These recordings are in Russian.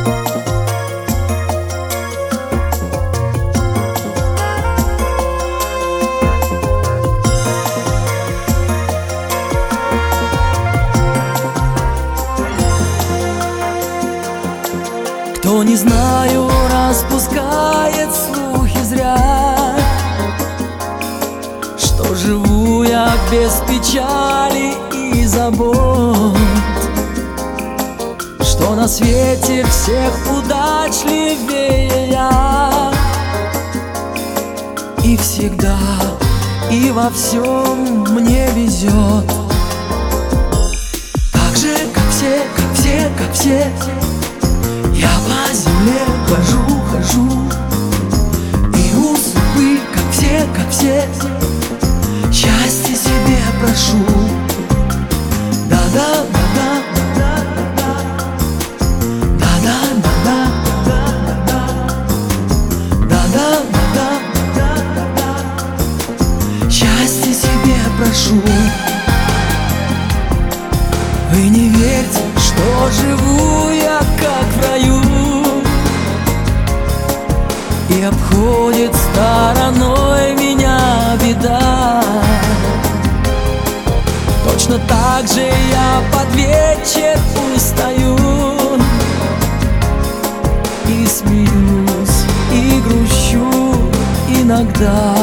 Кто, не знаю, распускает слухи зря, что живу я без печали и забот, что на свете всех удачливее я, и всегда и во всем мне везет. Так же, как все, как все, как все, я по земле хожу, и у судьбы, как все, счастье себе прошу. Да-да, да-да, да-да, да-да, да-да, да-да, счастье себе прошу. Вы не верьте, что живу я как в раю, и обходит стороной меня беда. Точно так же я под вечер устаю, и смеюсь, и грущу иногда.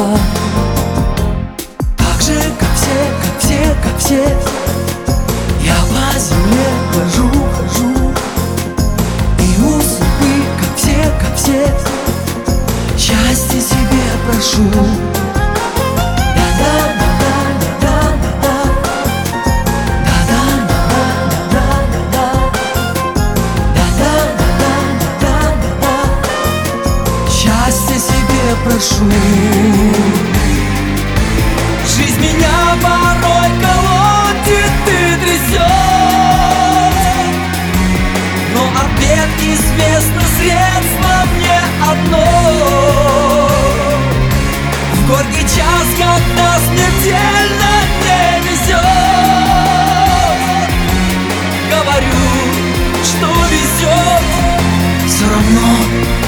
Так же, как все, как все, как все, я по земле хожу, и у судьбы, как все, счастье себе прошу. Счастье себе прошу. Жизнь меня порой колотит и трясет, но ответ известно, средство мне одно. В горький час, когда смертельно не везет, говорю, что везет все равно.